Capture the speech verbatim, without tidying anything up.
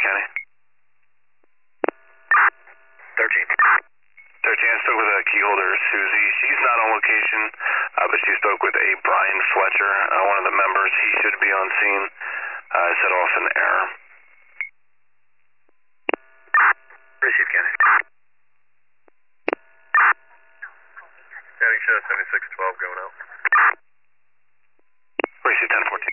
County. thirteen. thirteen, I spoke with a key holder, Susie. She's not on location, uh, but she spoke with a Brian Fletcher, uh, one of the members. He should be on scene. Uh, set off an error. Receive, County. County show seventy-six twelve going out. Receive ten fourteen.